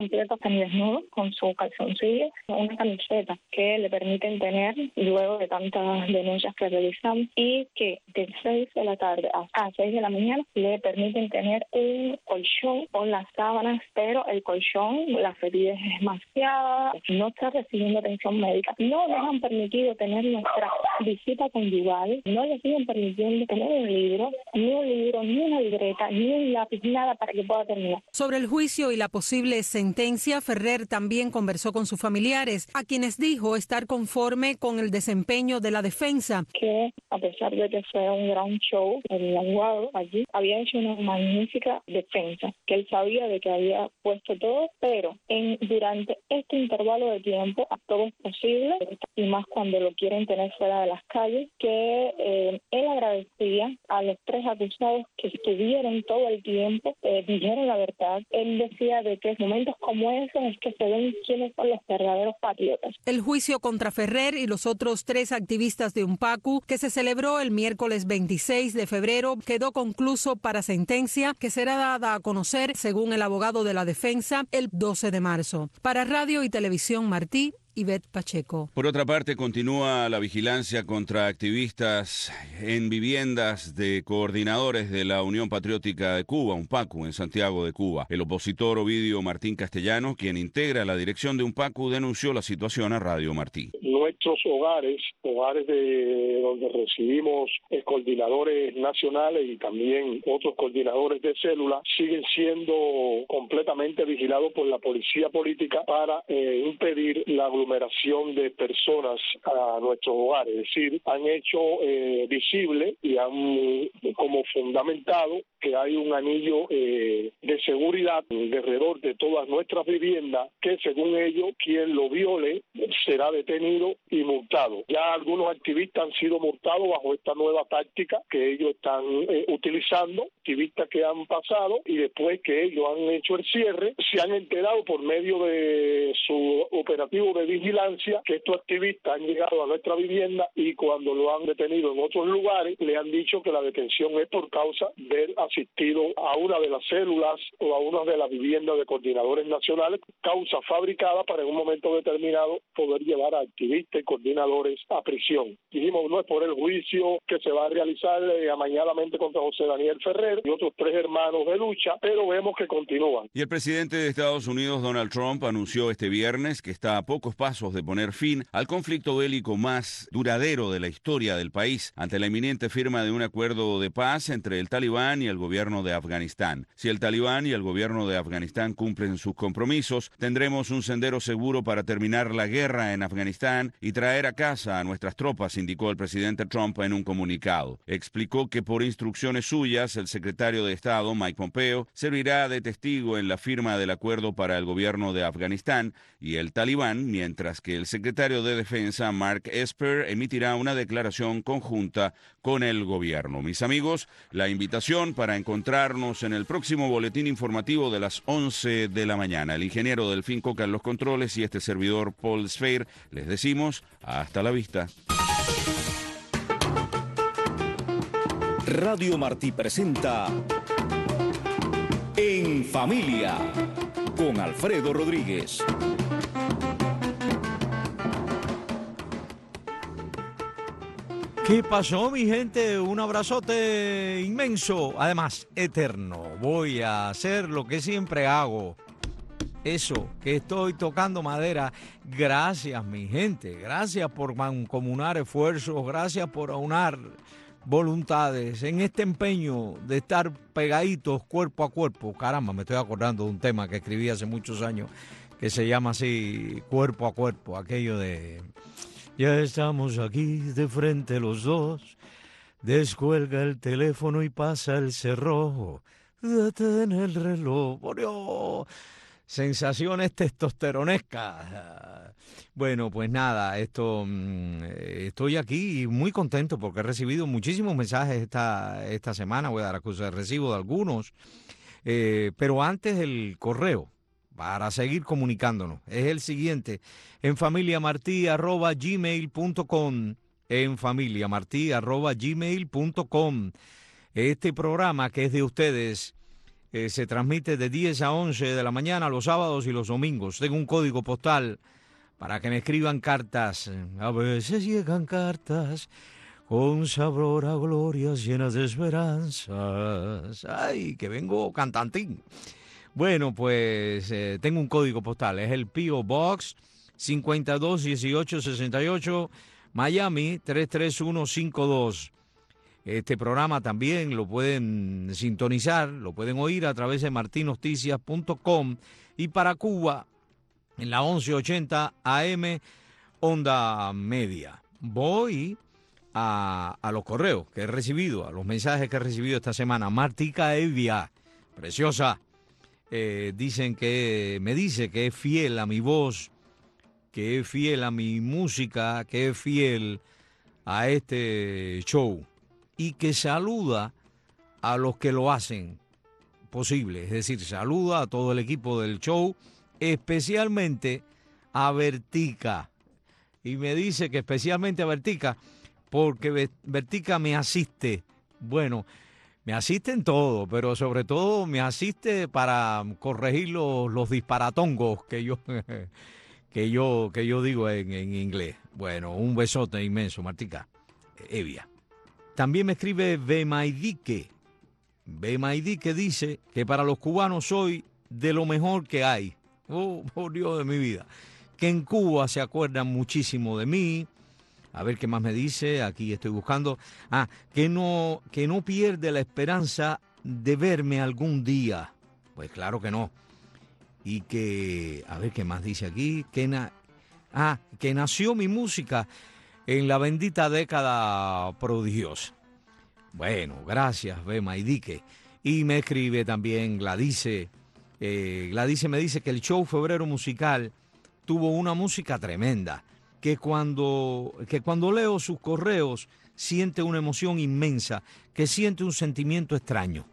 completo semidesnudo con su calzoncillo, una camiseta que le permiten tener luego de tantas denuncias que realizamos, y que de 6 de la tarde hasta 6 de la mañana le permiten tener un colchón con las sábanas, pero el colchón, la ferida es demasiada, no está recibiendo atención médica, no nos han permitido tener nuestra visita conyugal, no les siguen permitiendo tener un libro, ni una libreta, ni un lápiz, nada para que pueda terminar. Sobre el juicio y la posible sentencia, Ferrer también conversó con sus familiares, a quienes dijo estar conforme con el desempeño de la defensa. Que a pesar de que fue un gran show, el abogado allí había hecho una magnífica defensa, que él sabía de que había puesto todo, pero durante este intervalo de tiempo todo es posible, y más cuando lo quieren tener fuera de las calles, que él agradecía a los 3 acusados que estuvieron todo el tiempo, dijeron la verdad. Él decía de que en momentos como esos es que se ven quiénes son los verdaderos patriotas. El juicio contra Ferrer y los otros 3 activistas de Unpacu, que se celebró el miércoles 26 de febrero, quedó concluso para sentencia que será dada a conocer, según el abogado de la defensa, el 12 de marzo. Para Radio y Televisión Martí, Ivette Pacheco. Por otra parte, continúa la vigilancia contra activistas en viviendas de coordinadores de la Unión Patriótica de Cuba, Unpacu, en Santiago de Cuba. El opositor Ovidio Martín Castellanos, quien integra la dirección de Unpacu, denunció la situación a Radio Martí. Nuestros hogares de donde recibimos coordinadores nacionales y también otros coordinadores de células, siguen siendo completamente vigilados por la policía política para impedir la aglomeración de personas a nuestros hogares. Es decir, han hecho visible y han como fundamentado que hay un anillo de seguridad alrededor de todas nuestras viviendas, que según ellos, quien lo viole será detenido y multado. Ya algunos activistas han sido multados bajo esta nueva táctica que ellos están utilizando, activistas que han pasado y después que ellos han hecho el cierre, se han enterado por medio de su operativo de vigilancia que estos activistas han llegado a nuestra vivienda, y cuando lo han detenido en otros lugares le han dicho que la detención es por causa de asistido a una de las células o a una de las viviendas de coordinadores nacionales, causa fabricada para en un momento determinado poder llevar a activistas y coordinadores a prisión. Dijimos, no es por el juicio que se va a realizar amañadamente contra José Daniel Ferrer y otros 3 hermanos de lucha, pero vemos que continúan. Y el presidente de Estados Unidos, Donald Trump, anunció este viernes que está a pocos pasos de poner fin al conflicto bélico más duradero de la historia del país, ante la inminente firma de un acuerdo de paz entre el Talibán y el gobierno de Afganistán. Si el Talibán y el gobierno de Afganistán cumplen sus compromisos, tendremos un sendero seguro para terminar la guerra en Afganistán y traer a casa a nuestras tropas, indicó el presidente Trump en un comunicado. Explicó que por instrucciones suyas, el secretario de Estado, Mike Pompeo, servirá de testigo en la firma del acuerdo para el gobierno de Afganistán y el Talibán, mientras que el secretario de Defensa, Mark Esper, emitirá una declaración conjunta con el gobierno. Mis amigos, la invitación para encontrarnos en el próximo boletín informativo de las 11 de la mañana. El ingeniero Delfín Coca en los controles y este servidor Paul Sfeir, les decimos hasta la vista. Radio Martí presenta En Familia con Alfredo Rodríguez. ¿Qué pasó, mi gente? Un abrazote inmenso, además eterno. Voy a hacer lo que siempre hago. Eso, que estoy tocando madera. Gracias, mi gente. Gracias por mancomunar esfuerzos. Gracias por aunar voluntades en este empeño de estar pegaditos cuerpo a cuerpo. Caramba, me estoy acordando de un tema que escribí hace muchos años que se llama así, Cuerpo a Cuerpo. Aquello de... Ya estamos aquí de frente los dos, descuelga el teléfono y pasa el cerrojo, date en el reloj, por Dios. Sensaciones testosteronescas. Bueno, pues nada, estoy aquí muy contento porque he recibido muchísimos mensajes esta semana. Voy a dar acusa de recibo de algunos, pero antes el correo para seguir comunicándonos es el siguiente: enfamiliamarti@gmail.com, enfamiliamarti@gmail.com. Este programa que es de ustedes Se transmite de 10 a 11 de la mañana los sábados y los domingos. Tengo un código postal para que me escriban cartas. A veces llegan cartas con sabor a glorias llenas de esperanzas. ¡Ay, que vengo cantantín! Bueno, pues tengo un código postal. Es el P.O. Box 521868, Miami 33152. Este programa también lo pueden sintonizar, lo pueden oír a través de martinosticias.com y para Cuba en la 1180 AM Onda Media. Voy a los correos que he recibido, a los mensajes que he recibido esta semana. Martica Evia, preciosa, me dice que es fiel a mi voz, que es fiel a mi música, que es fiel a este show y que saluda a los que lo hacen posible. Es decir, saluda a todo el equipo del show, especialmente a Vertica. Y me dice que especialmente a Vertica porque Vertica me asiste. Bueno, me asiste en todo, pero sobre todo me asiste para corregir los disparatongos que yo digo en inglés. Bueno, un besote inmenso, Martica Evia. También me escribe Bemaidique. Bemaidique dice que para los cubanos soy de lo mejor que hay. Oh, por Dios de mi vida. Que en Cuba se acuerdan muchísimo de mí. A ver qué más me dice. Aquí estoy buscando. Que no pierde la esperanza de verme algún día. Pues claro que no. Y que, a ver qué más dice aquí. Que nació mi música en la bendita década prodigiosa. Bueno, gracias, Bema y Dique. Y me escribe también Gladice. Gladice me dice que el show Febrero Musical tuvo una música tremenda, que cuando leo sus correos siente una emoción inmensa, que siente un sentimiento extraño.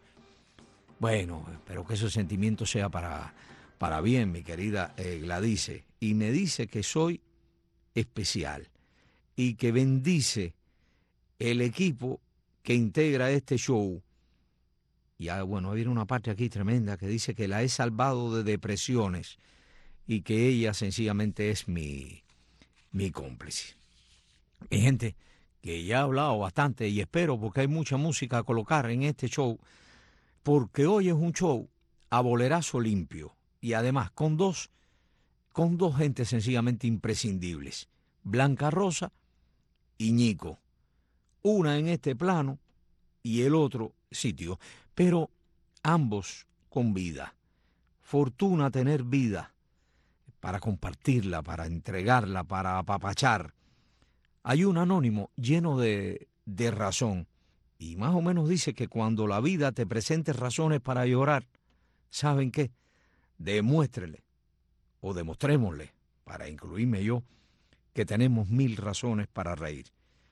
Bueno, espero que ese sentimiento sea para bien, mi querida Gladice. Y me dice que soy especial y que bendice el equipo que integra este show. Y bueno, viene una parte aquí tremenda que dice que la he salvado de depresiones y que ella sencillamente es mi cómplice. Mi gente, que ya he hablado bastante y espero, porque hay mucha música a colocar en este show, porque hoy es un show a bolerazo limpio y además con dos gentes sencillamente imprescindibles, Blanca Rosa y Ñico, una en este plano y el otro sitio, pero ambos con vida. Fortuna tener vida para compartirla, para entregarla, para apapachar. Hay un anónimo lleno de razón y más o menos dice que cuando la vida te presente razones para llorar, ¿saben qué? Demuéstrele o demostrémosle, para incluirme yo, que tenemos 1000 razones para reír.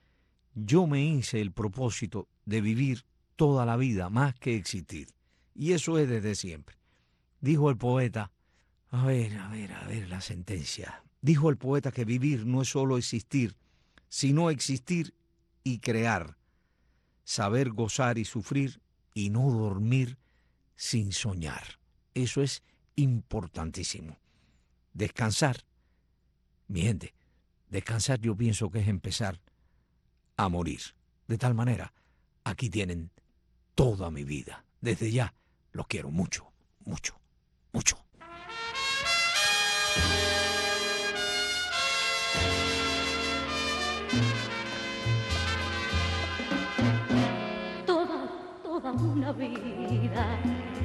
Yo me hice el propósito de vivir toda la vida más que existir. Y eso es desde siempre. Dijo el poeta, a ver la sentencia. Dijo el poeta que vivir no es solo existir, sino existir y crear. Saber gozar y sufrir y no dormir sin soñar. Eso es importantísimo. Descansar, mi gente, descansar yo pienso que es empezar a morir. De tal manera, aquí tienen toda mi vida. Desde ya, los quiero mucho, mucho, mucho. Toda una vida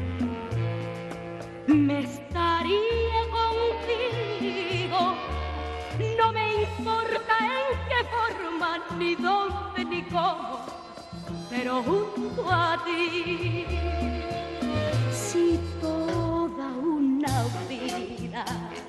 me estaría contigo. No me importa en qué forma, ni dónde, ni cómo, pero junto a ti. Si toda una vida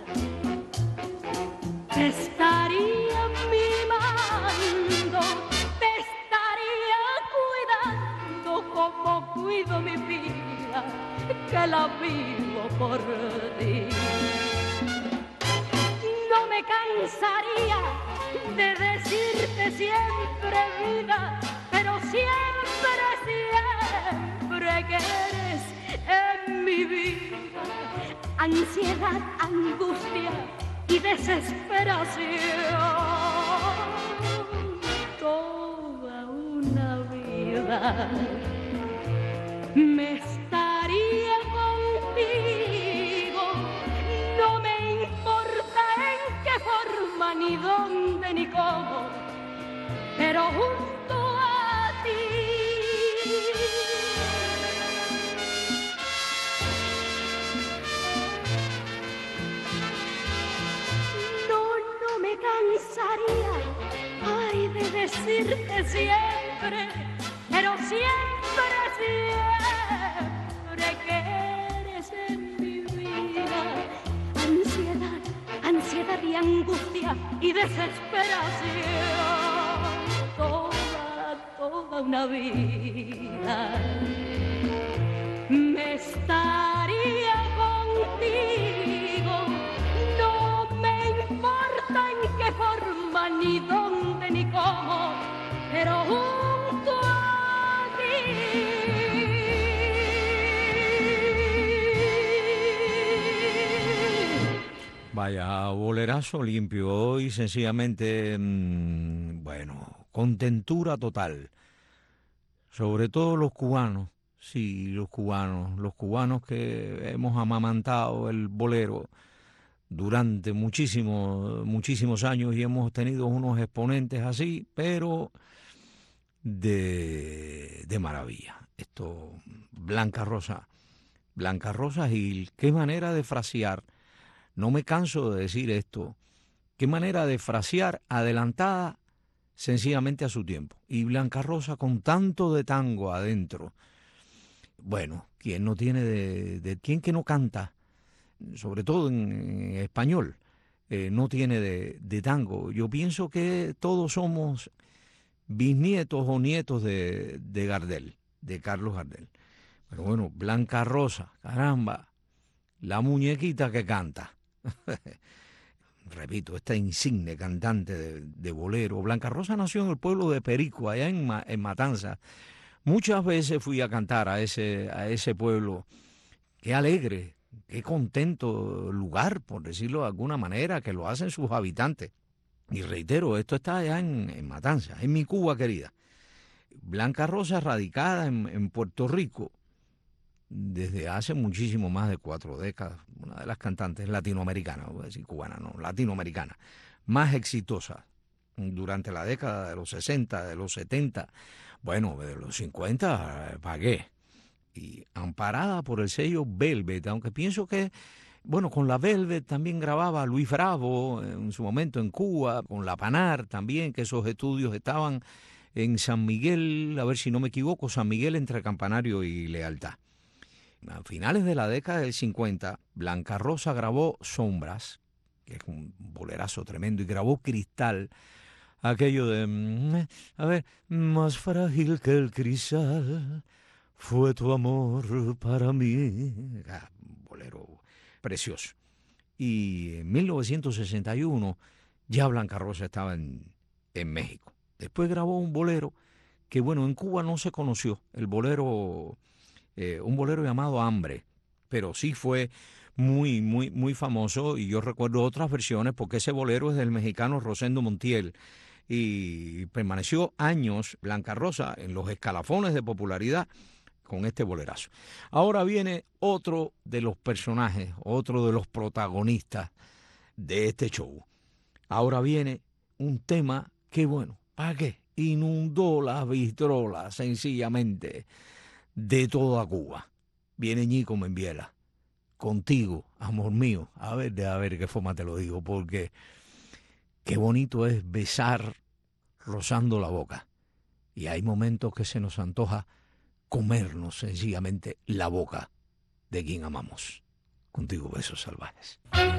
te estaría mimando, te estaría cuidando como cuido mi vida, que la vivo por ti. No me cansaría de decirte siempre vida, pero siempre, siempre que eres mi vida, ansiedad, angustia y desesperación. Toda una vida me estaría contigo, no me importa en qué forma, ni dónde, ni cómo, pero junto a ti. No me cansaría, ay, de decirte siempre, pero siempre, siempre que eres en mi vida. Ansiedad y angustia y desesperación. Toda una vida me estaría contigo. No me importa en qué forma, ni dónde, ni cómo, pero junto a ti. Vaya, bolerazo limpio y sencillamente, bueno, contentura total. Sobre todo los cubanos, sí, los cubanos que hemos amamantado el bolero durante muchísimos años y hemos tenido unos exponentes así, pero de maravilla. Esto, Blanca Rosa Gil, qué manera de frasear. No me canso de decir esto. Qué manera de frasear adelantada sencillamente a su tiempo. Y Blanca Rosa con tanto de tango adentro. Bueno, ¿quién no tiene quién que no canta? Sobre todo en español. No tiene de tango. Yo pienso que todos somos bisnietos o nietos de Gardel, de Carlos Gardel. Pero bueno, Blanca Rosa, caramba, la muñequita que canta. Repito, esta insigne cantante de bolero. Blanca Rosa nació en el pueblo de Perico, allá en Matanzas. Muchas veces fui a cantar a ese pueblo. Qué alegre, qué contento lugar, por decirlo de alguna manera, que lo hacen sus habitantes. Y reitero, esto está allá en Matanzas, en mi Cuba querida. Blanca Rosa, radicada en Puerto Rico desde hace muchísimo más de 4 décadas, una de las cantantes latinoamericanas, voy a decir cubana, no, latinoamericana, más exitosa durante la década de los 60, de los 70, bueno, de los 50, ¿para qué? Y amparada por el sello Velvet, aunque pienso que, bueno, con la Velvet también grababa Luis Bravo en su momento en Cuba, con la Panar también, que esos estudios estaban en San Miguel, a ver si no me equivoco, San Miguel entre Campanario y Lealtad. A finales de la década del 50, Blanca Rosa grabó Sombras, que es un bolerazo tremendo, y grabó Cristal, aquello de, a ver, más frágil que el cristal fue tu amor para mí. Bolero precioso. Y en 1961 ya Blanca Rosa estaba en México. Después grabó un bolero que, bueno, en Cuba no se conoció, el bolero... un bolero llamado Hambre, pero sí fue muy famoso, y yo recuerdo otras versiones porque ese bolero es del mexicano Rosendo Montiel y permaneció años Blanca Rosa en los escalafones de popularidad con este bolerazo. Ahora viene otro de los personajes, otro de los protagonistas de este show. Ahora viene un tema que, bueno, ¿para qué? Inundó las bistrolas sencillamente de toda Cuba. Viene Ñico Membiela, Contigo, amor mío. A ver qué forma te lo digo, porque qué bonito es besar rozando la boca. Y hay momentos que se nos antoja comernos sencillamente la boca de quien amamos. Contigo, besos salvajes.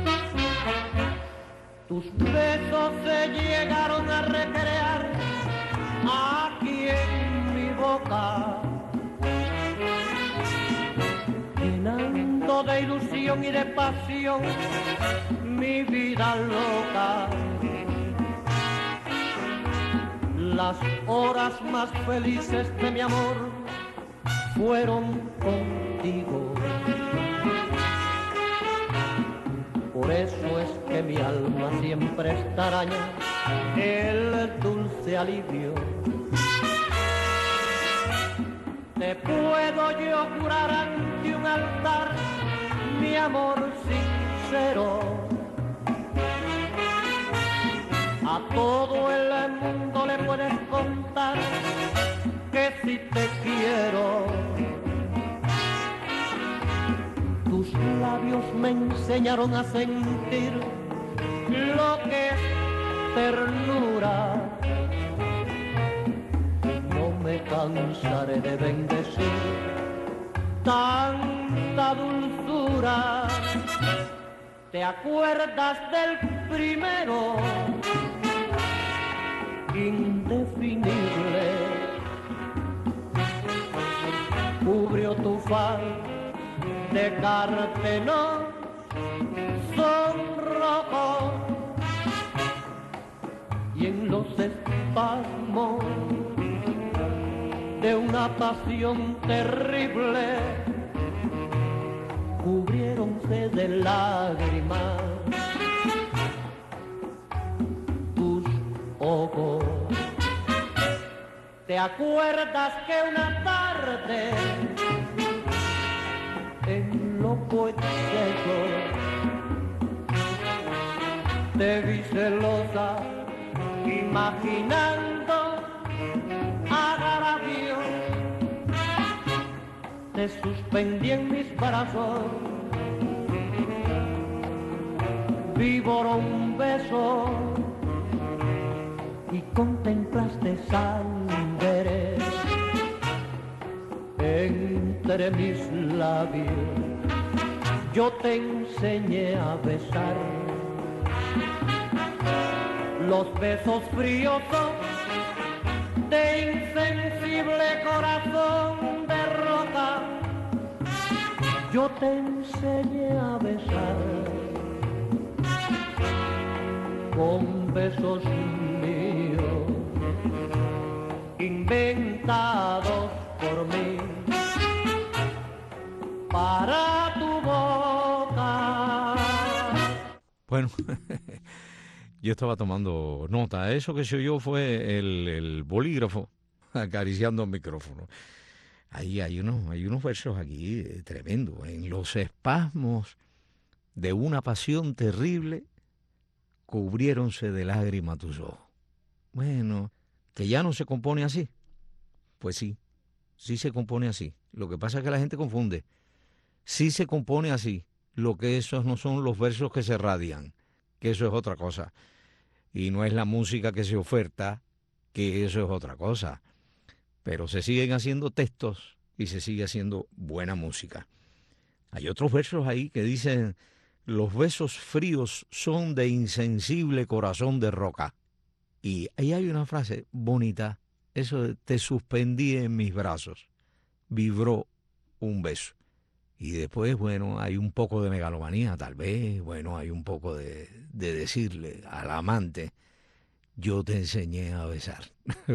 Tus besos se llegaron a recrear aquí en mi boca, llenando de ilusión y de pasión mi vida loca. Las horas más felices de mi amor fueron contigo. Por eso es que mi alma siempre extraña el dulce alivio. Te puedo yo jurar ante un altar mi amor sincero. A todo el mundo le puedes contar que si te quiero. Tus labios me enseñaron a sentir lo que es ternura. No me cansaré de bendecir tanta dulzura. ¿Te acuerdas del primero? Indefinible, cubrió tu faz de carteno sonrojo, y en los espasmos de una pasión terrible cubriéronse de lágrimas tus ojos. ¿Te acuerdas que una tarde en loco exceso te vi celosa imaginando agravio? Te suspendí en mis brazos, víbora un beso, y contemplaste sangre entre mis labios. Yo te enseñé a besar. Los besos fríos son de insensible corazón de roca. Yo te enseñé a besar con besos míos, inventados por mí para tu boca. Bueno, yo estaba tomando nota. Eso que se oyó fue el bolígrafo acariciando el micrófono. Ahí hay unos versos aquí tremendos. En los espasmos de una pasión terrible cubriéronse de lágrimas tus ojos. Bueno, que ya no se compone así. Pues sí se compone así. Lo que pasa es que la gente confunde. Sí se compone así. Lo que esos no son los versos que se radian, que eso es otra cosa. Y no es la música que se oferta, que eso es otra cosa. Pero se siguen haciendo textos y se sigue haciendo buena música. Hay otros versos ahí que dicen: los besos fríos son de insensible corazón de roca. Y ahí hay una frase bonita, eso de te suspendí en mis brazos, vibró un beso. Y después, bueno, hay un poco de megalomanía, tal vez, bueno, hay un poco de decirle al amante, yo te enseñé a besar.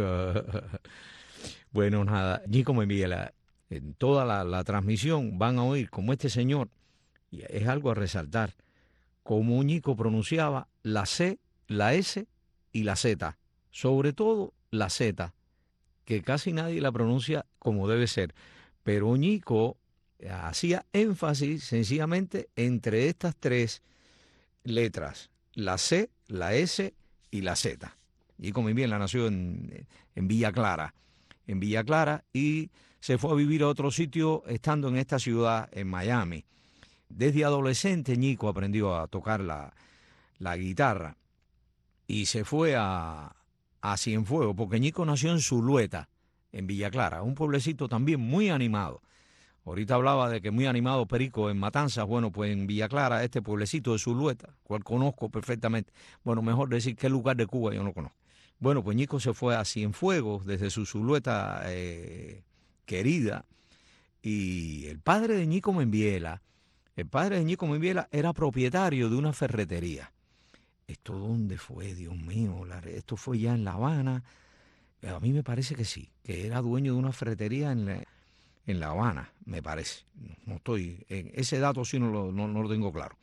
Bueno, nada, Ñico Membiela, en toda la transmisión van a oír como este señor, y es algo a resaltar, como Ñico pronunciaba la C, la S y la Z, sobre todo la Z, que casi nadie la pronuncia como debe ser, pero Ñico hacía énfasis sencillamente entre estas tres letras, la C, la S y la Z. Ñico Membiela nació en Villa Clara, y se fue a vivir a otro sitio estando en esta ciudad, en Miami. Desde adolescente Ñico aprendió a tocar la guitarra y se fue a Cienfuegos, porque Ñico nació en Zulueta, en Villa Clara, un pueblecito también muy animado. Ahorita hablaba de que muy animado Perico en Matanzas. Bueno, pues en Villa Clara, este pueblecito de Zulueta, cual conozco perfectamente. Bueno, mejor decir qué lugar de Cuba yo no conozco. Bueno, pues Ñico se fue a Cienfuegos desde su Zulueta querida, y el padre de Ñico Membiela era propietario de una ferretería. ¿Esto dónde fue, Dios mío? Esto fue ya en La Habana. A mí me parece que sí, que era dueño de una ferretería en La Habana, me parece. No estoy, ese dato sí no lo tengo claro.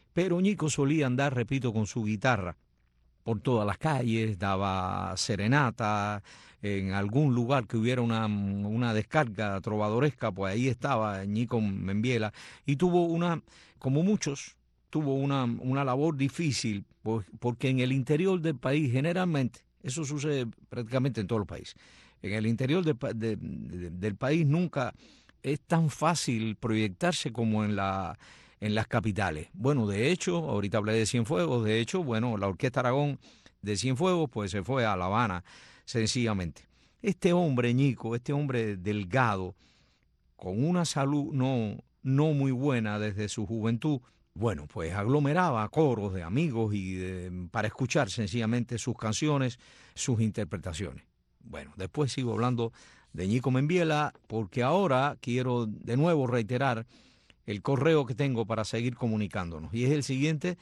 Pero Ñico solía andar, repito, con su guitarra por todas las calles, daba serenata, en algún lugar que hubiera una descarga trovadoresca, pues ahí estaba Ñico Membiela, y tuvo como muchos, tuvo una labor difícil, pues, porque en el interior del país generalmente, eso sucede prácticamente en todo el país, en el interior del país nunca es tan fácil proyectarse como en las capitales. Bueno, de hecho, ahorita hablé de Cienfuegos, de hecho, bueno, la Orquesta Aragón de Cienfuegos pues se fue a La Habana sencillamente. Este hombre, Ñico, este hombre delgado, con una salud no muy buena desde su juventud, bueno, pues aglomeraba coros de amigos para escuchar sencillamente sus canciones, sus interpretaciones. Bueno, después sigo hablando de Ñico Membiela, porque ahora quiero de nuevo reiterar el correo que tengo para seguir comunicándonos, y es el siguiente,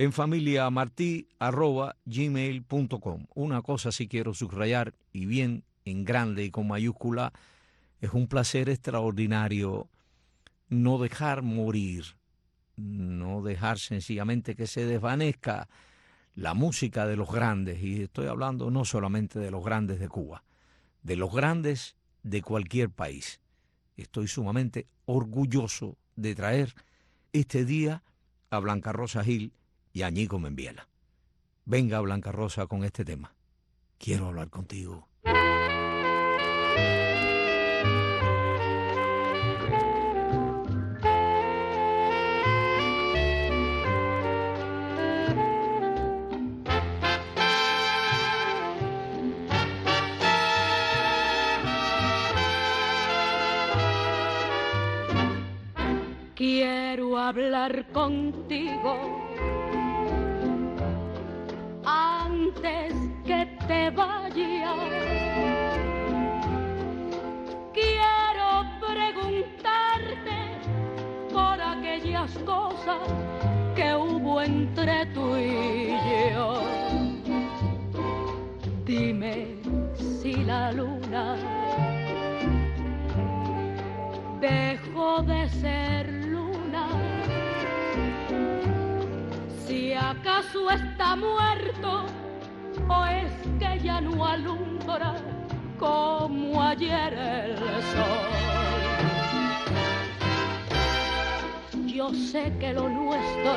enfamiliamarti@gmail.com. Una cosa sí quiero subrayar, y bien en grande y con mayúscula, es un placer extraordinario no dejar morir, no dejar sencillamente que se desvanezca la música de los grandes, y estoy hablando no solamente de los grandes de Cuba, de los grandes de cualquier país. Estoy sumamente orgulloso de traer este día a Blanca Rosa Gil y a Ñico Membiela. Venga, Blanca Rosa, con este tema. Quiero hablar contigo. Quiero hablar contigo antes que te vayas. Quiero preguntarte por aquellas cosas que hubo entre tú y yo. Dime si la luna dejó de ser luna, si acaso está muerto o es que ya no alumbra como ayer el sol. Yo sé que lo nuestro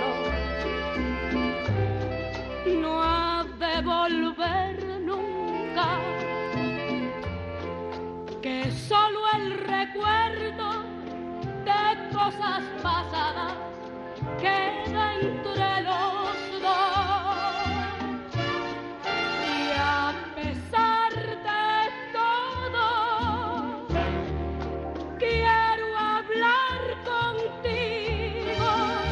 no ha de volver nunca, que solo el recuerdo de cosas pasadas queda entre los dos. Y a pesar de todo, quiero hablar contigo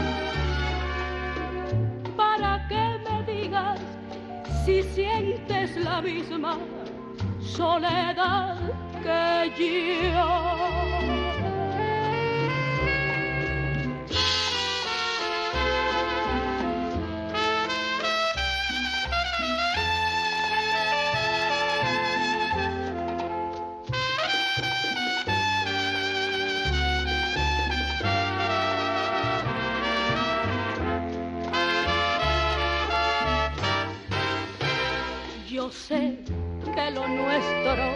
para que me digas si sientes la misma soledad que yo. Yo sé que lo nuestro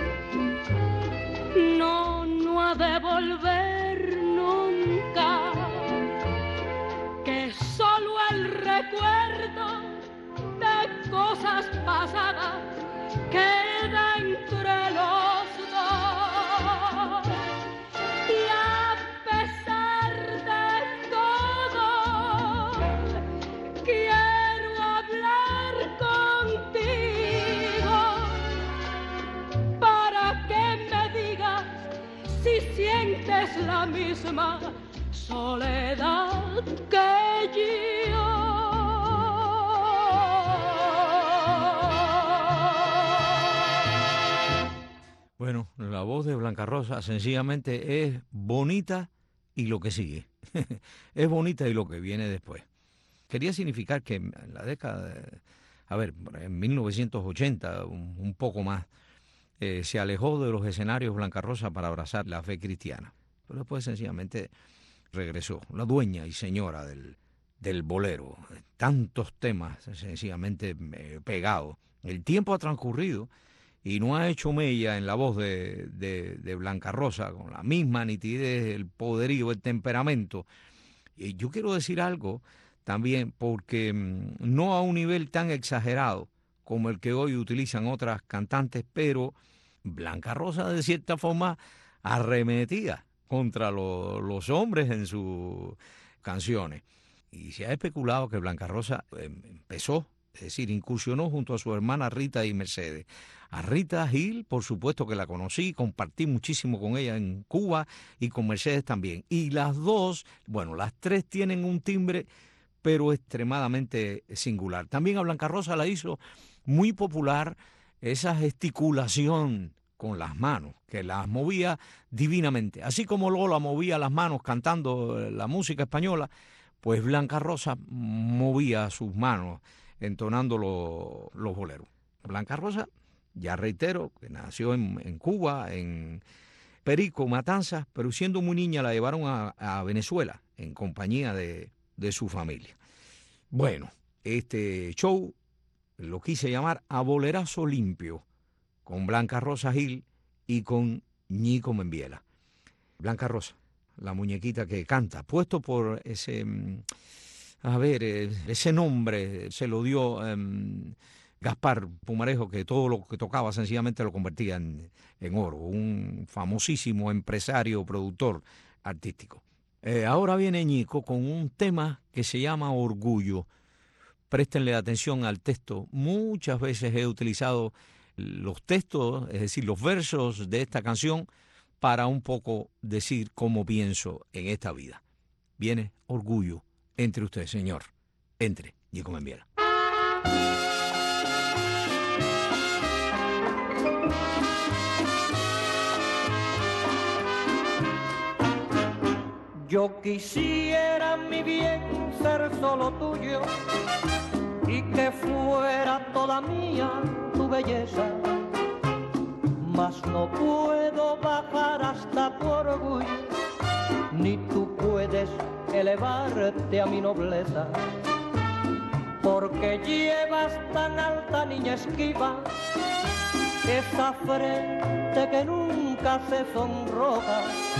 no ha de volver nunca, que solo el recuerdo de cosas pasadas queda entre los dos. Y a pesar de todo, quiero hablar contigo para que me digas si sientes la misma soledad que yo. Bueno, la voz de Blanca Rosa sencillamente es bonita y lo que sigue. Es bonita y lo que viene después. Quería significar que en la década, en 1980, un poco más, se alejó de los escenarios Blanca Rosa para abrazar la fe cristiana. Pero después sencillamente regresó, la dueña y señora del del bolero. Tantos temas sencillamente pegados. El tiempo ha transcurrido y no ha hecho mella en la voz de Blanca Rosa, con la misma nitidez, el poderío, el temperamento. Y yo quiero decir algo también, porque no a un nivel tan exagerado como el que hoy utilizan otras cantantes, pero Blanca Rosa de cierta forma arremetía contra los hombres en sus canciones. Y se ha especulado que Blanca Rosa empezó, es decir, incursionó junto a su hermana Rita y Mercedes. A Rita Gil, por supuesto que la conocí, compartí muchísimo con ella en Cuba y con Mercedes también. Y las dos, bueno, las tres tienen un timbre, pero extremadamente singular. También a Blanca Rosa la hizo muy popular esa gesticulación con las manos, que las movía divinamente. Así como Lola movía las manos cantando la música española, pues Blanca Rosa movía sus manos entonando los boleros. Blanca Rosa, ya reitero, que nació en Cuba, en Perico, Matanzas, pero siendo muy niña la llevaron a Venezuela en compañía de su familia. Bueno, este show lo quise llamar A Bolerazo Limpio, con Blanca Rosa Gil y con Ñico Membiela. Blanca Rosa, la muñequita que canta, puesto por ese nombre se lo dio Gaspar Pumarejo, que todo lo que tocaba sencillamente lo convertía en oro, un famosísimo empresario, productor artístico. Ahora viene Ñico con un tema que se llama Orgullo. Préstenle atención al texto. Muchas veces he utilizado los textos, es decir, los versos de esta canción, para un poco decir cómo pienso en esta vida. Viene Orgullo. Entre ustedes, señor. Entre, Ñico Membiela. Yo quisiera, mi bien, ser solo tuyo y que fuera toda mía tu belleza, mas no puedo bajar hasta tu orgullo, ni tú puedes elevarte a mi nobleza, porque llevas tan alta, niña esquiva, esa frente que nunca se sonroja.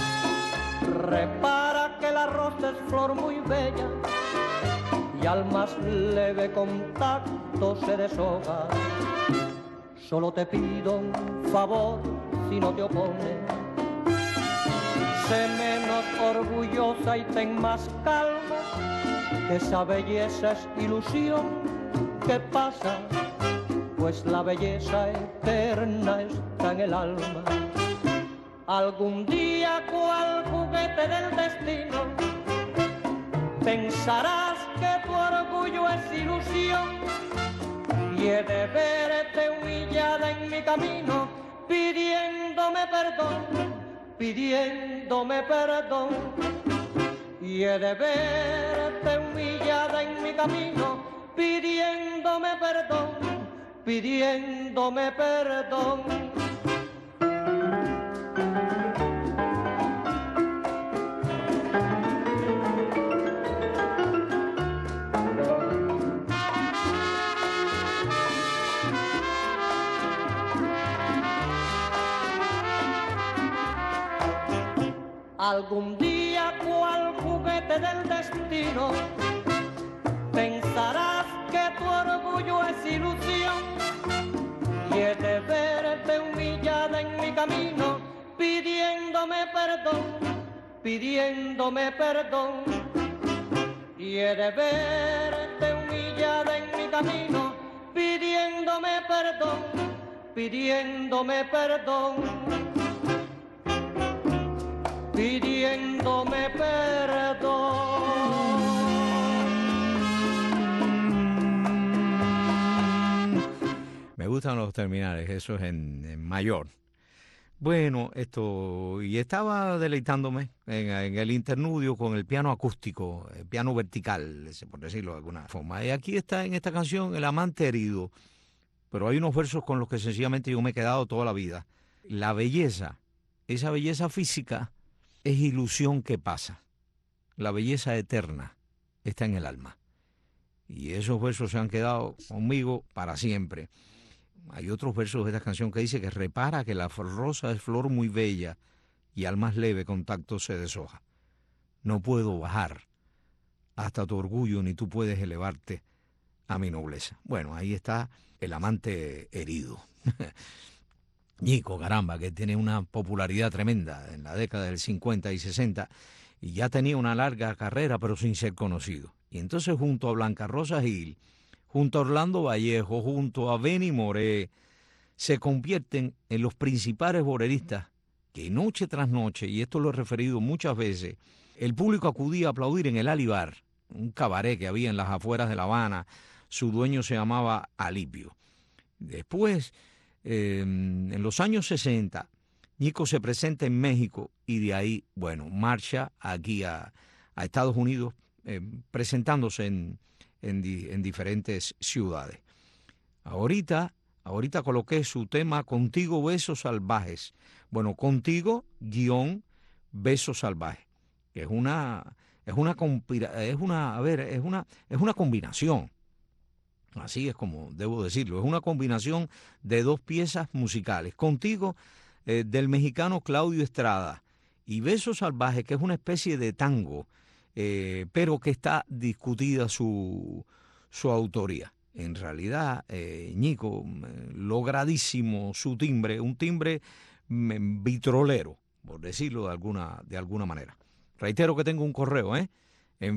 Repara que la rosa es flor muy bella y al más leve contacto se deshoja. Solo te pido un favor, si no te opones, sé menos orgullosa y ten más calma, que esa belleza es ilusión que pasa, pues la belleza eterna está en el alma. Algún día, cual juguete del destino, pensarás que tu orgullo es ilusión, y he de verte humillada en mi camino, pidiéndome perdón, pidiéndome perdón. Y he de verte humillada en mi camino, pidiéndome perdón, pidiéndome perdón. Algún día, cual juguete del destino, pensarás que tu orgullo es ilusión, y he de verte humillada en mi camino, pidiéndome perdón, pidiéndome perdón. Y he de verte humillada en mi camino, pidiéndome perdón, pidiéndome perdón. Pidiéndome perdón. Me gustan los terminales, eso es en mayor. Bueno, y estaba deleitándome en el interludio con el piano acústico, el piano vertical, por decirlo de alguna forma. Y aquí está en esta canción El amante herido, pero hay unos versos con los que sencillamente yo me he quedado toda la vida. La belleza, esa belleza física, es ilusión que pasa. La belleza eterna está en el alma. Y esos versos se han quedado conmigo para siempre. Hay otros versos de esta canción que dice que repara que la rosa es flor muy bella y al más leve contacto se deshoja. No puedo bajar hasta tu orgullo ni tú puedes elevarte a mi nobleza. Bueno, ahí está el amante herido. Ñico, caramba, que tiene una popularidad tremenda en la década del 50 y 60 y ya tenía una larga carrera pero sin ser conocido. Y entonces junto a Blanca Rosa Gil, junto a Orlando Vallejo, junto a Benny Moré, se convierten en los principales boleristas que noche tras noche, y esto lo he referido muchas veces, el público acudía a aplaudir en el Alibar, un cabaret que había en las afueras de La Habana. Su dueño se llamaba Alipio. Después, en los años 60, Ñico se presenta en México y de ahí, bueno, marcha aquí a Estados Unidos, presentándose en diferentes ciudades. Ahorita coloqué su tema Contigo Besos Salvajes. Bueno, Contigo Besos Salvajes, que es una combinación. Así es como debo decirlo. Es una combinación de dos piezas musicales. Contigo, del mexicano Claudio Estrada, y Besos Salvajes, que es una especie de tango, pero que está discutida su autoría. En realidad, Ñico, logradísimo su timbre, un timbre vitrolero, por decirlo de alguna manera. Reitero que tengo un correo, en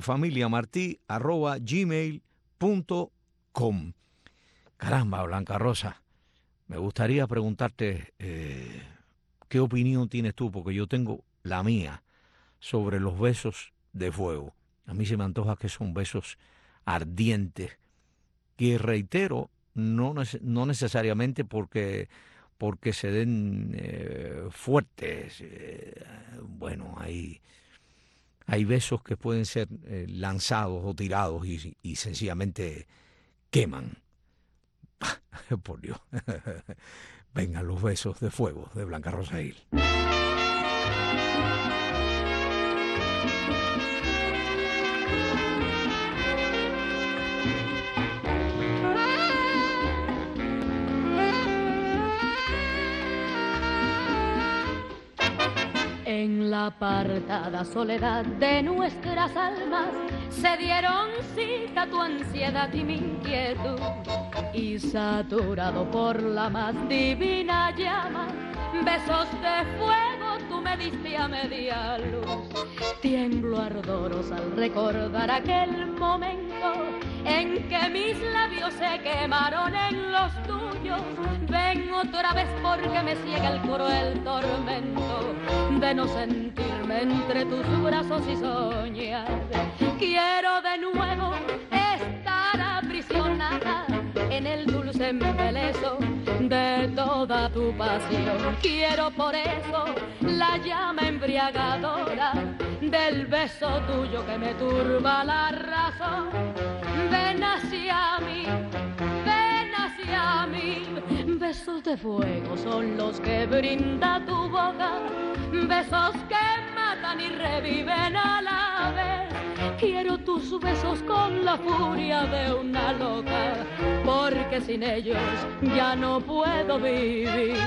familiamarti@gmail.com. Caramba, Blanca Rosa, me gustaría preguntarte qué opinión tienes tú, porque yo tengo la mía sobre los besos de fuego. A mí se me antoja que son besos ardientes, que reitero, no necesariamente porque se den fuertes. Bueno, hay besos que pueden ser lanzados o tirados y sencillamente queman. Por Dios. Vengan los besos de fuego de Blanca Rosa Gil. En la apartada soledad de nuestras almas se dieron cita tu ansiedad y mi inquietud, y saturado por la más divina llama, besos de fuego tú me diste a media luz. Tiemblo ardorosa al recordar aquel momento en que mis labios se quemaron en los tuyos. Ven otra vez porque me ciega el cruel tormento de no sentirme entre tus brazos y soñar. Quiero de nuevo estar aprisionada en el dulce embeleso de toda tu pasión. Quiero por eso la llama embriagadora del beso tuyo que me turba la razón. Ven hacia mí, ven hacia mí. Besos de fuego son los que brinda tu boca, besos que matan y reviven a la vez. Quiero tus besos con la furia de una loca, porque sin ellos ya no puedo vivir.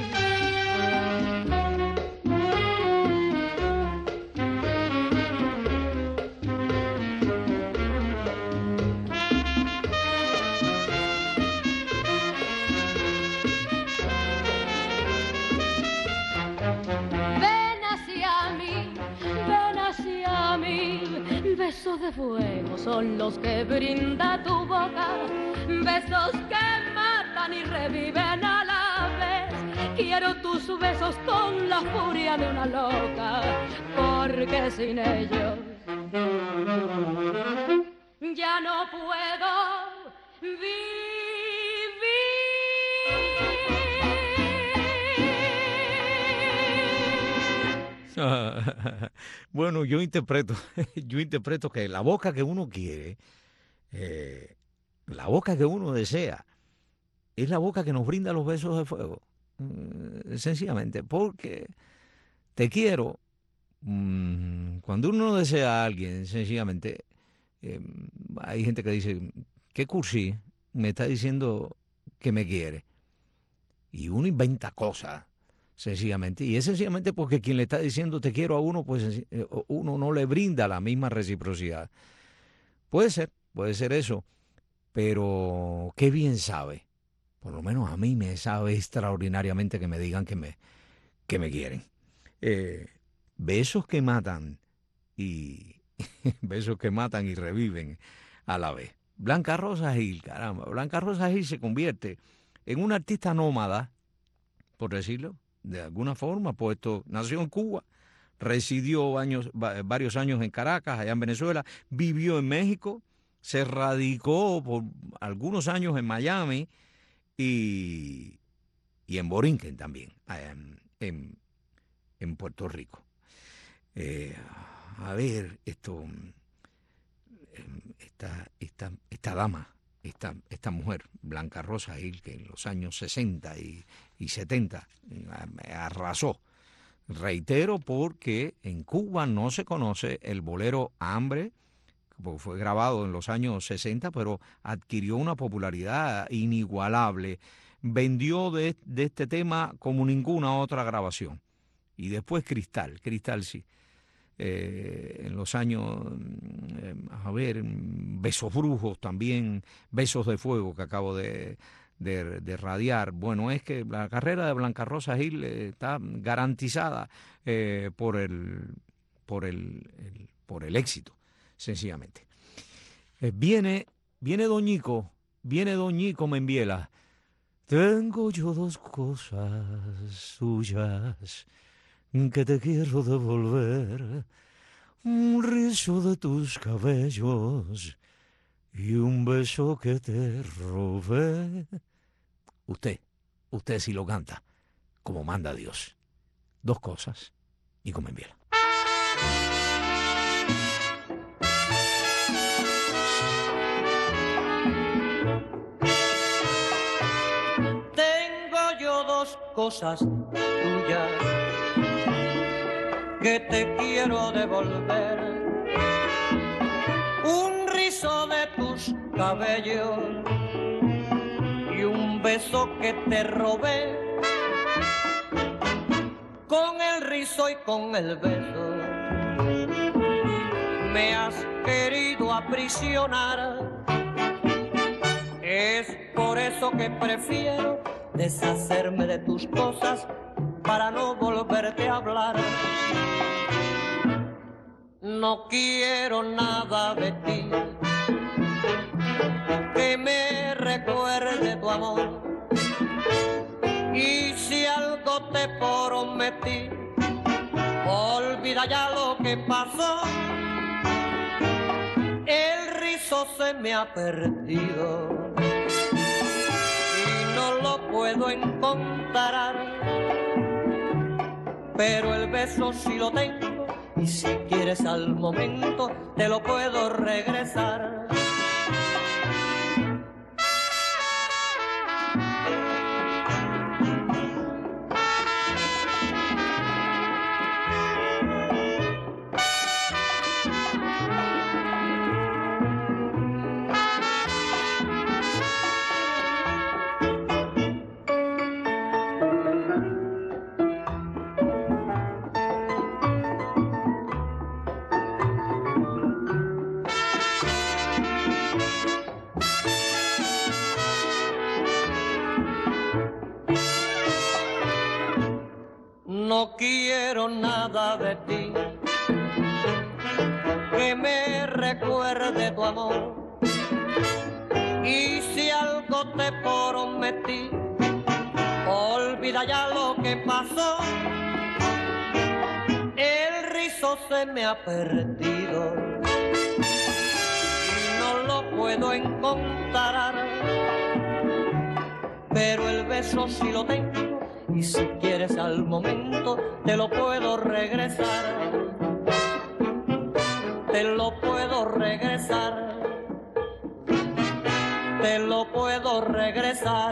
Besos de fuego son los que brinda tu boca, besos que matan y reviven a la vez. Quiero tus besos con la furia de una loca, porque sin ellos ya no puedo vivir. Bueno, yo interpreto que la boca que uno quiere, la boca que uno desea, es la boca que nos brinda los besos de fuego. Sencillamente, porque te quiero. Cuando uno desea a alguien, sencillamente, Hay gente que dice, ¿qué cursi me está diciendo que me quiere? Y uno inventa cosas, sencillamente. Y es sencillamente porque quien le está diciendo te quiero a uno, pues uno no le brinda la misma reciprocidad. Puede ser eso, pero qué bien sabe. Por lo menos a mí me sabe extraordinariamente que me digan que me quieren. Besos que matan y besos que matan y reviven a la vez. Blanca Rosa Gil, caramba. Blanca Rosa Gil se convierte en una artista nómada, por decirlo, de alguna forma, puesto nació en Cuba, residió varios años en Caracas, allá en Venezuela, vivió en México, se radicó por algunos años en Miami y en Borinquen también, allá en Puerto Rico. A ver, esta dama, esta mujer, Blanca Rosa Gil, que en los años 60 y 70 arrasó. Reitero, porque en Cuba no se conoce el bolero Hambre, porque fue grabado en los años 60, pero adquirió una popularidad inigualable. Vendió de este tema como ninguna otra grabación. Y después Cristal sí. En los años, Besos Brujos también, Besos de Fuego, que acabo de radiar. Bueno, es que la carrera de Blanca Rosa Gil está garantizada por el éxito, sencillamente. Viene Doñico Membiela. Tengo yo dos cosas suyas que te quiero devolver, un rizo de tus cabellos y un beso que te robé. Usted sí lo canta, como manda Dios. Dos cosas, Nico Membiela. Tengo yo dos cosas tuyas que te quiero devolver, un rizo de tus cabellos y un beso que te robé. Con el rizo y con el beso me has querido aprisionar. Es por eso que prefiero deshacerme de tus cosas para no volverte a hablar. No quiero nada de ti que me recuerde tu amor. Y si algo te prometí, olvida ya lo que pasó. El rizo se me ha perdido y no lo puedo encontrar, pero el beso sí lo tengo y si quieres al momento te lo puedo regresar. No quiero nada de ti que me recuerde tu amor. Y si algo te prometí, olvida ya lo que pasó. El rizo se me ha perdido y no lo puedo encontrar, pero el beso sí lo tengo. Y si quieres al momento te lo puedo regresar. Te lo puedo regresar. Te lo puedo regresar.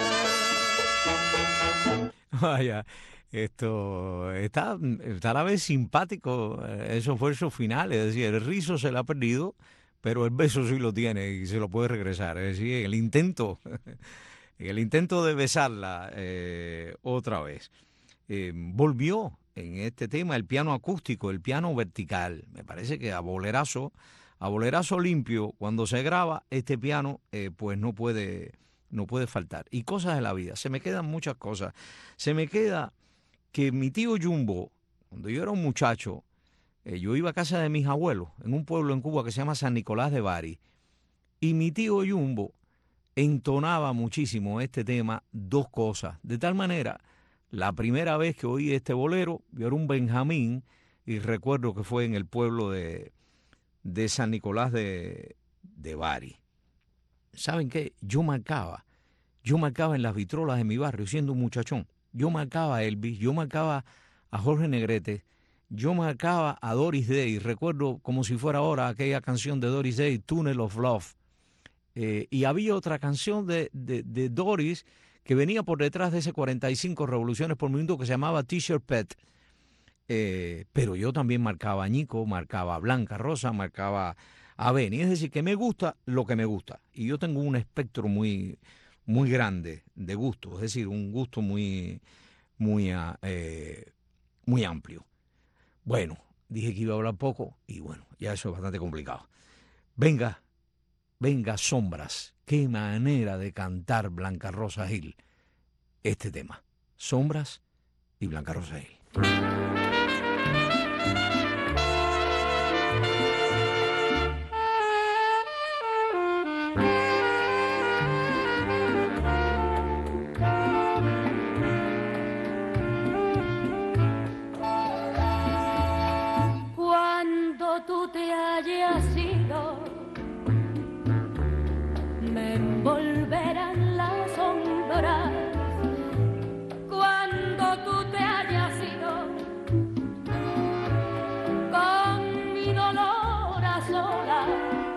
Vaya, esto está a la vez simpático, esos versos finales. Es decir, el rizo se le ha perdido, pero el beso sí lo tiene y se lo puede regresar. Es decir, el intento de besarla otra vez. Volvió en este tema el piano acústico, el piano vertical. Me parece que a bolerazo limpio, cuando se graba este piano, pues no puede faltar. Y cosas de la vida, se me quedan muchas cosas. Se me queda que mi tío Jumbo, cuando yo era un muchacho, yo iba a casa de mis abuelos en un pueblo en Cuba que se llama San Nicolás de Bari, y mi tío Jumbo entonaba muchísimo este tema, dos cosas, de tal manera, la primera vez que oí este bolero, yo era un Benjamín, y recuerdo que fue en el pueblo de San Nicolás de Bari. ¿Saben qué? Yo marcaba en las vitrolas de mi barrio, siendo un muchachón. Yo marcaba a Elvis, yo marcaba a Jorge Negrete, yo marcaba a Doris Day. Recuerdo como si fuera ahora aquella canción de Doris Day, Tunnel of Love. Y había otra canción de Doris que venía por detrás de ese 45 revoluciones por minuto que se llamaba T-Shirt Pet. Pero yo también marcaba a Ñico, marcaba a Blanca Rosa, marcaba a Benny. Es decir, que me gusta lo que me gusta. Y yo tengo un espectro muy, muy grande de gusto. Es decir, un gusto muy amplio. Bueno, dije que iba a hablar poco y bueno, ya eso es bastante complicado. Venga, Sombras. Qué manera de cantar Blanca Rosa Gil este tema. Sombras y Blanca Rosa Gil. Cuando tú te hayas ido, me envolverán las sombras. Cuando tú te hayas ido, con mi dolor a solas,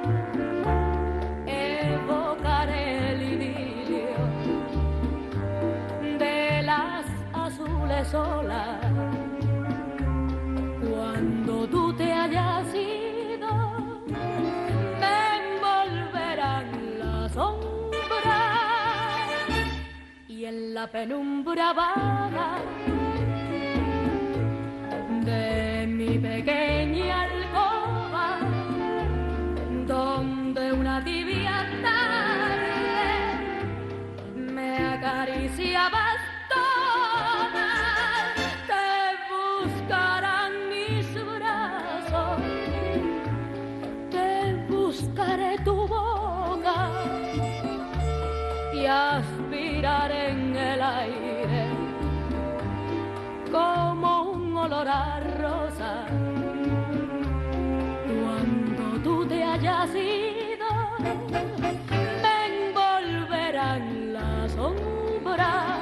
evocaré el idilio de las azules olas. Cuando tú te hayas ido, me envolverán las sombras y en la penumbra vaga de mi pequeña alcoba, donde una tibia tarde me acariciaba. Buscaré tu boca y aspiraré en el aire como un olor a rosa. Cuando tú te hayas ido, me envolverán las sombras.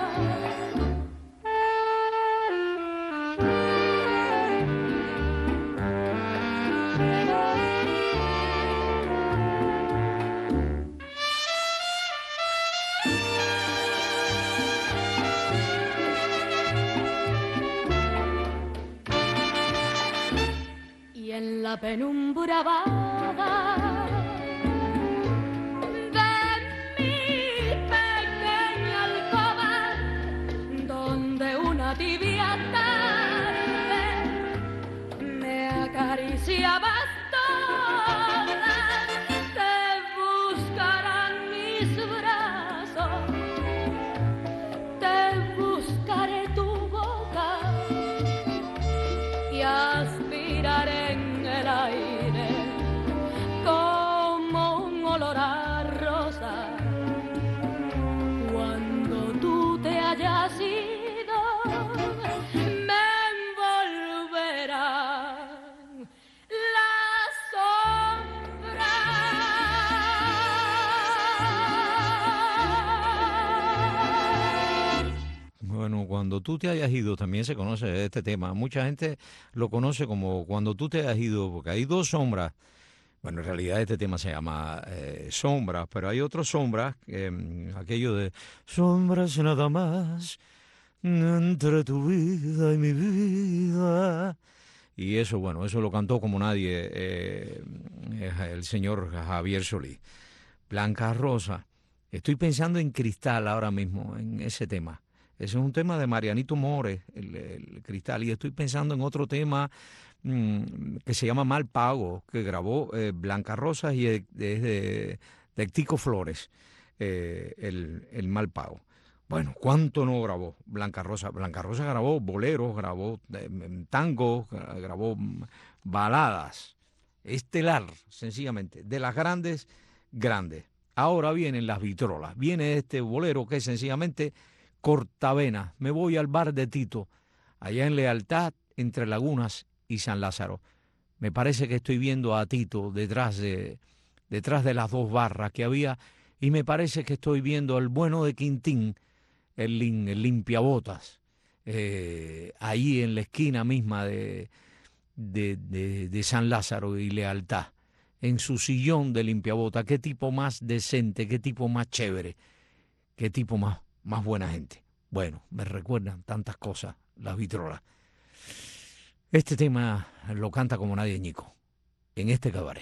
En la penumbra vaga de mi pequeña alcoba, donde una tibia tarde me acariciaba toda, te buscarán mis brazos, te buscaré tu boca y aspiraré en el aire como un olor a rosa. Cuando tú te hayas ido, me envolverán las sombras. Bueno, cuando tú te hayas ido también se conoce este tema. Mucha gente lo conoce como cuando tú te hayas ido, porque hay dos sombras. Bueno, en realidad este tema se llama Sombras, pero hay otras sombras, aquello de sombras nada más entre tu vida y mi vida. Y eso, bueno, eso lo cantó como nadie el señor Javier Solís. Blanca Rosa. Estoy pensando en Cristal ahora mismo, en ese tema. Ese es un tema de Marianito More, el Cristal. Y estoy pensando en otro tema que se llama Mal Pago, que grabó Blanca Rosa y es de Tico Flores, el Mal Pago. Bueno, ¿cuánto no grabó Blanca Rosa? Blanca Rosa grabó boleros, grabó tangos, grabó baladas. Estelar, sencillamente, de las grandes. Ahora vienen las vitrolas. Viene este bolero que es sencillamente cortavena. Me voy al bar de Tito, allá en Lealtad, entre Lagunas y San Lázaro. Me parece que estoy viendo a Tito detrás de las dos barras que había, y me parece que estoy viendo al bueno de Quintín, el limpiabotas, ahí en la esquina misma de San Lázaro y Lealtad, en su sillón de limpiabotas. Qué tipo más decente, qué tipo más chévere, qué tipo más buena gente. Bueno, me recuerdan tantas cosas las vitrolas. Este tema lo canta como nadie Ñico, en este cabaret.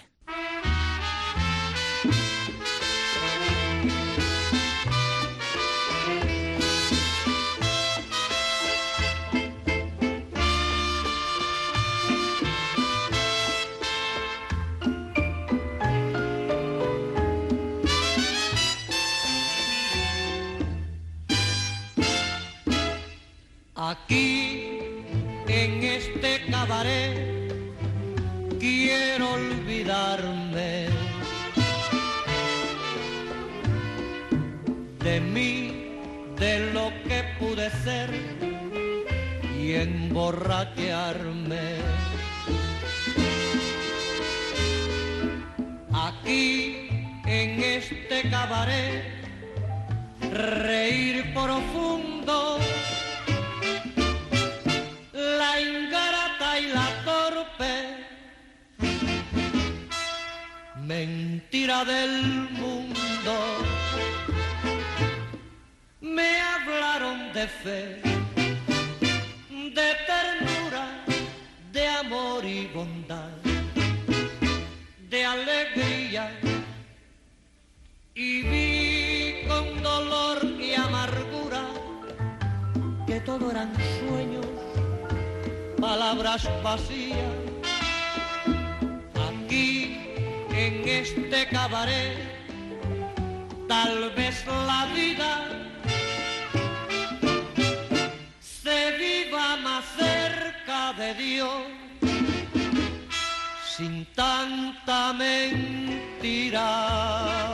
Aquí, en este cabaret, quiero olvidarme de mí, de lo que pude ser y emborracharme. Aquí, en este cabaret, reír profundo, la ingrata y la torpe mentira del mundo. Me hablaron de fe, de ternura, de amor y bondad, de alegría, y vi con dolor y amargura que todo eran sueños, palabras vacías. Aquí, en este cabaret, tal vez la vida se viva más cerca de Dios, sin tanta mentira.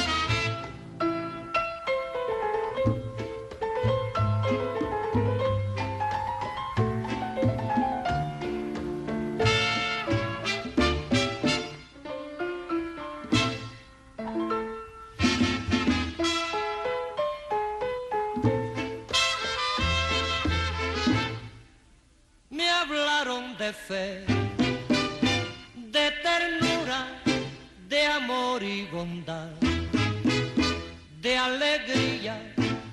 De fe, de ternura, de amor y bondad, de alegría,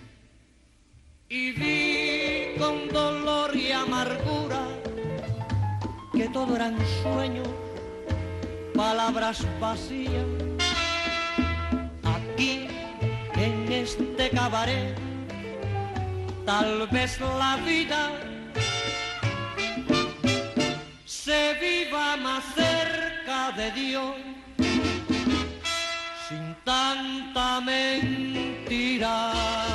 y vi con dolor y amargura que todo eran sueños, palabras vacías. Aquí, en este cabaret, tal vez la vida se viva más cerca de Dios, sin tanta mentira.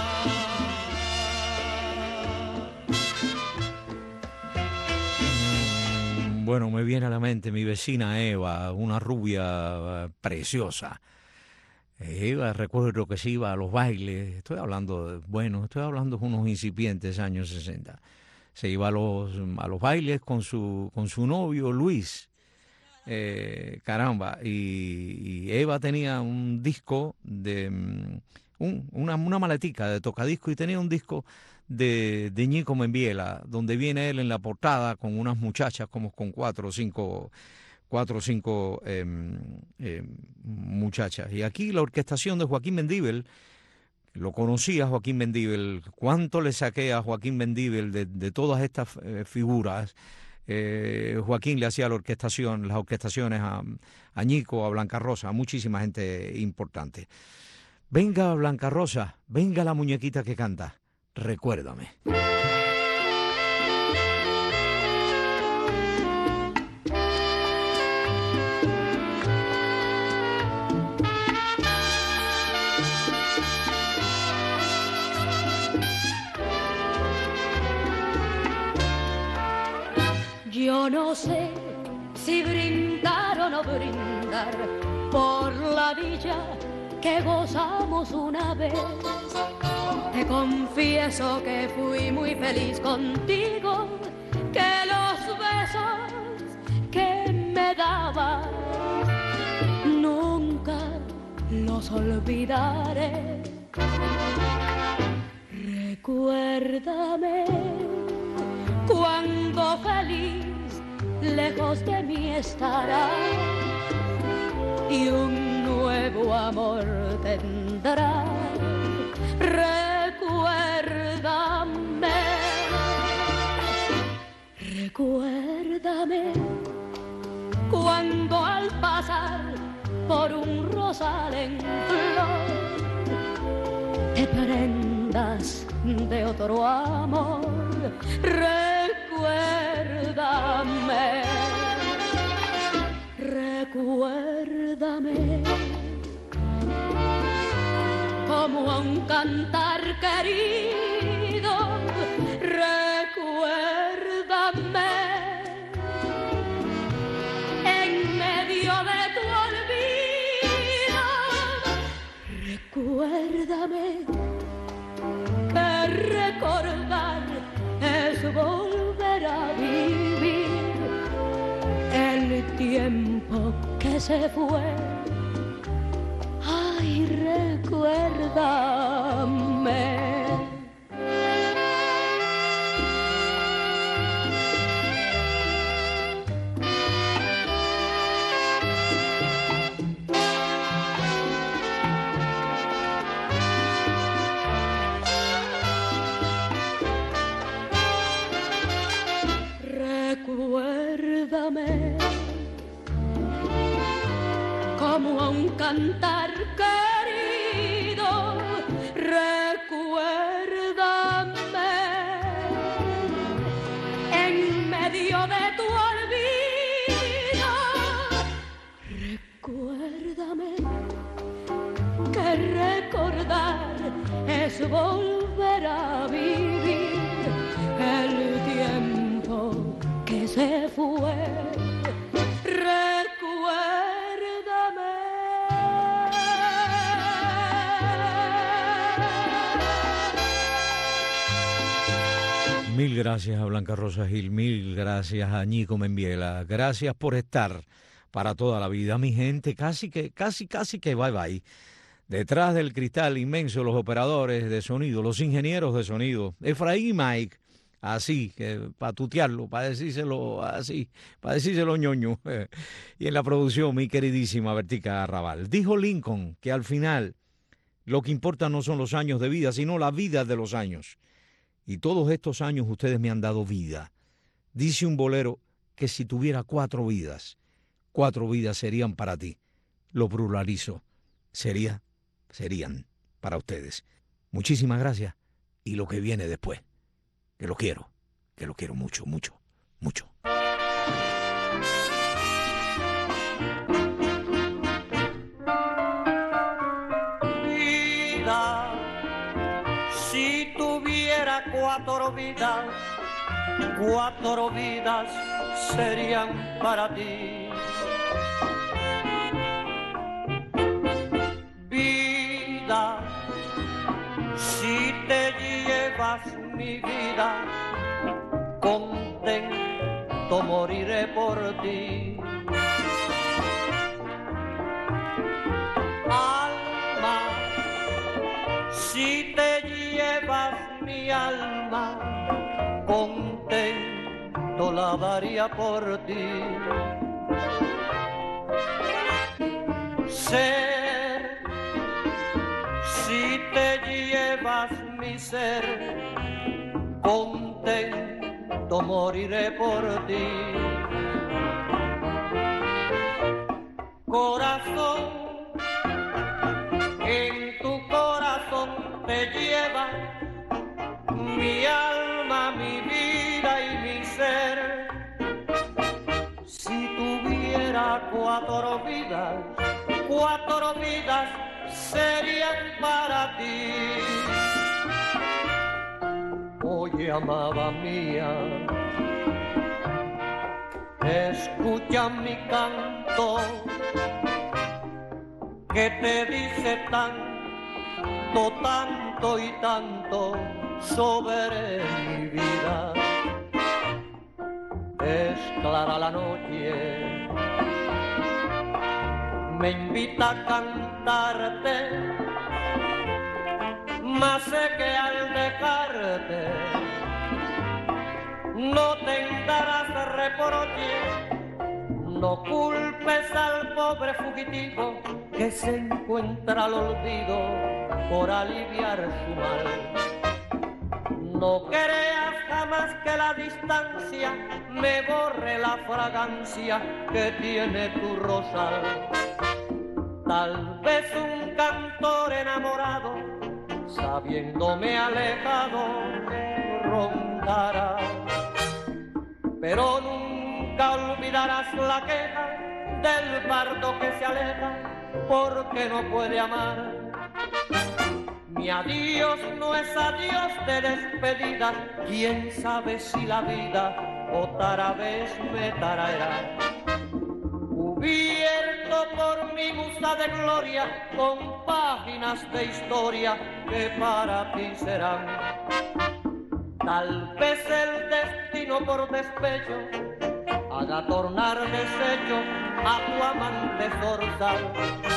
Bueno, me viene a la mente mi vecina Eva, una rubia preciosa. Eva, recuerdo que se iba a los bailes, estoy hablando de unos incipientes años 60. Se iba a los bailes con su novio Luis, caramba, y Eva tenía un disco una maletica de tocadisco, y tenía un disco de Ñico Membiela, donde viene él en la portada con unas muchachas, como con cuatro o cinco muchachas. Y aquí la orquestación de Joaquín Mendívil. Lo conocía Joaquín Mendívil, cuánto le saqué a Joaquín Mendívil de todas estas figuras Joaquín le hacía las orquestaciones a Ñico, a Blanca Rosa, a muchísima gente importante. Venga Blanca Rosa, venga la muñequita que canta, recuérdame. Yo no sé si brindar o no brindar por la dicha que gozamos una vez. Te confieso que fui muy feliz contigo, que los besos que me dabas nunca los olvidaré. Recuérdame cuando feliz lejos de mí estarás y un nuevo amor tendrás. Recuérdame cuando al pasar por un rosal en flor te prendas de otro amor. Recuérdame como a un cantar querido. Recuérdame en medio de tu olvido. Recuérdame que recordar es volver a vivir el tiempo que se fue. Ay, recuérdame. Recuérdame como a un cantar querido. Recuérdame en medio de tu olvido. Recuérdame que recordar es volver a vivir el tiempo que se fue. Mil gracias a Blanca Rosa Gil, mil gracias a Ñico Membiela, gracias por estar para toda la vida. Mi gente, casi que bye bye. Detrás del cristal inmenso, los operadores de sonido, los ingenieros de sonido, Efraín y Mike, así, para tutearlo, para decírselo así, para decírselo ñoño. Y en la producción, mi queridísima Bertica Arrabal. Dijo Lincoln que al final lo que importa no son los años de vida, sino la vida de los años. Y todos estos años ustedes me han dado vida. Dice un bolero que si tuviera 4 vidas serían para ti. Lo pluralizo. Serían para ustedes. Muchísimas gracias. Y lo que viene después, que lo quiero mucho, mucho, mucho. Vida, si tuviera 4 vidas serían para ti. Vida, si te llevas mi vida, contento moriré por ti. Alma, si te llevas mi alma, contento la daría por ti. Ser, si te llevas mi ser, contento pronto moriré por ti. Corazón, en tu corazón te lleva mi alma, mi vida y mi ser. Si tuviera cuatro vidas serían para ti. Oye, amada mía, escucha mi canto que te dice tanto, tanto y tanto sobre mi vida. Es clara la noche, me invita a cantarte, mas sé que al dejarte no tendrás reproche. No culpes al pobre fugitivo que se encuentra al olvido por aliviar su mal. No creas jamás que la distancia me borre la fragancia que tiene tu rosal. Tal vez un cantor enamorado, sabiéndome alejado, rondará, pero nunca olvidarás la queja del bardo que se aleja porque no puede amar. Mi adiós no es adiós de despedida, quién sabe si la vida otra vez me traerá. Cubierto por mi musa de gloria, con páginas de historia que para ti serán. Tal vez el destino por despecho haga tornar desecho a tu amante zorzal.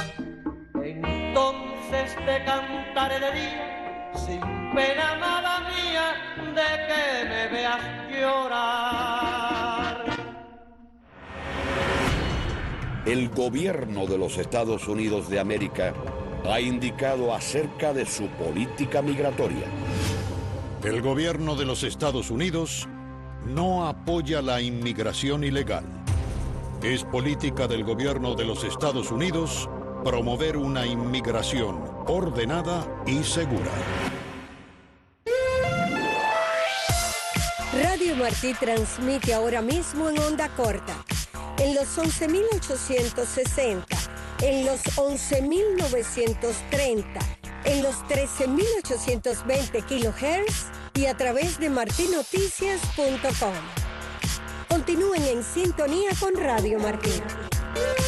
Entonces te cantaré de día, sin pena, amada mía, de que me veas llorar. El gobierno de los Estados Unidos de América ha indicado acerca de su política migratoria. El gobierno de los Estados Unidos no apoya la inmigración ilegal. Es política del gobierno de los Estados Unidos promover una inmigración ordenada y segura. Radio Martí transmite ahora mismo en onda corta, en los 11.860, en los 11.930, en los 13.820 kHz y a través de martinoticias.com. Continúen en sintonía con Radio Martí.